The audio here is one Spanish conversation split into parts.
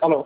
Aló.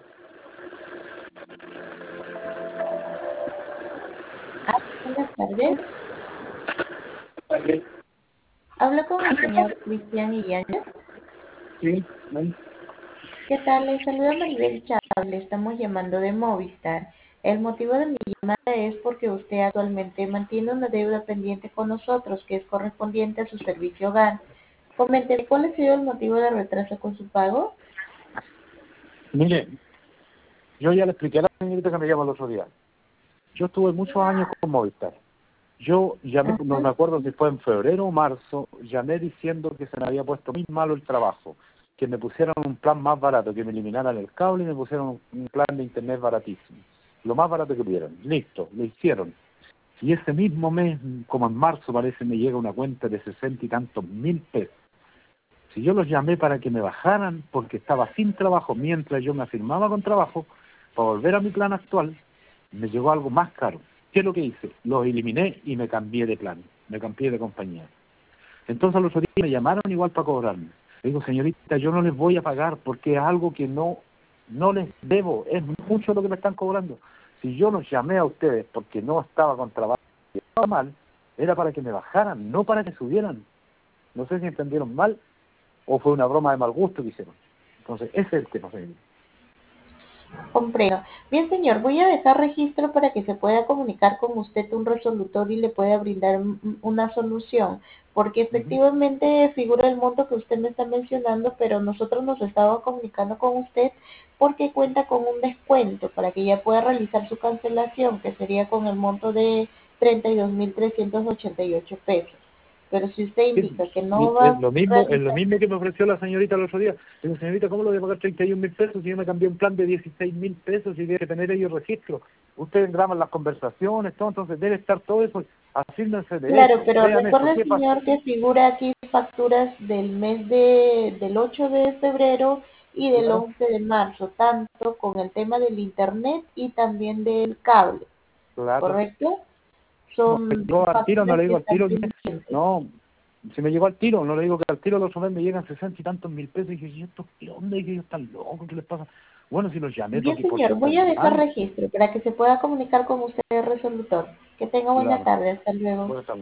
Buenas tardes. ¿Aquí? Hablo con el señor Cristian Illanes. Sí, ven. ¿Qué tal? Le saluda Maribel Chávez. Le estamos llamando de Movistar. El motivo de mi llamada es porque usted actualmente mantiene una deuda pendiente con nosotros que es correspondiente a su servicio hogar. Coménteme, ¿cuál ha sido el motivo de retraso con su pago? Mire, yo ya le expliqué a la señorita que me llamó el otro día. Yo estuve muchos años con Movistar. Yo llamé, no me Ajá. acuerdo si fue en febrero o marzo, llamé diciendo que se me había puesto muy malo el trabajo, que me pusieran un plan más barato, que me eliminaran el cable y me pusieron un plan de internet baratísimo. Lo más barato que pudieran. Listo, lo hicieron. Y ese mismo mes, como en marzo parece, me llega una cuenta de 60 y tantos mil pesos. Si yo los llamé para que me bajaran porque estaba sin trabajo mientras yo me afirmaba con trabajo, para volver a mi plan actual, me llegó algo más caro. ¿Qué es lo que hice? Los eliminé y me cambié de plan, me cambié de compañía. Entonces los otros días me llamaron igual para cobrarme. Le digo, señorita, yo no les voy a pagar porque es algo que no les debo, es mucho lo que me están cobrando. Si yo los llamé a ustedes porque no estaba con trabajo y estaba mal, era para que me bajaran, no para que subieran. No sé si entendieron mal o fue una broma de mal gusto que hicieron. Entonces, ese es el tema, señor. Comprendo. Bien, señor, voy a dejar registro para que se pueda comunicar con usted un resolutor y le pueda brindar una solución, porque Uh-huh. efectivamente figura el monto que usted me está mencionando, pero nosotros nos estamos comunicando con usted porque cuenta con un descuento para que ya pueda realizar su cancelación, que sería con el monto de 32.388 pesos. Pero si usted indica que no va a Es lo realizar. mismo que me ofreció la señorita el otro día. Digo, señorita, ¿cómo lo voy a pagar 31.000 pesos si yo me cambié un plan de 16.000 pesos y debe tener ellos registro? Ustedes graban las conversaciones, todo, entonces debe estar todo eso. Asígnense de Claro, eso. pero Vean eso. recuerde, ¿Qué pasa? señor, que figura aquí facturas del del 8 de febrero y del Claro, 11 de marzo, tanto con el tema del internet y también del cable, claro. ¿correcto? No, me Son llegó al tiro, no facturas le que digo al están tiro. pendientes. No, si me llegó al tiro, no le digo que al tiro los otros me llegan 60 y tantos mil pesos. Y dije, ¿y esto qué onda? Y que ellos están locos, ¿qué les pasa? Bueno, si los llamé Bien, porque señor, voy estoy a dejar mal. registro para que se pueda comunicar con usted, resolutor. Que tenga buena Claro. tarde, hasta luego. Buenas tardes.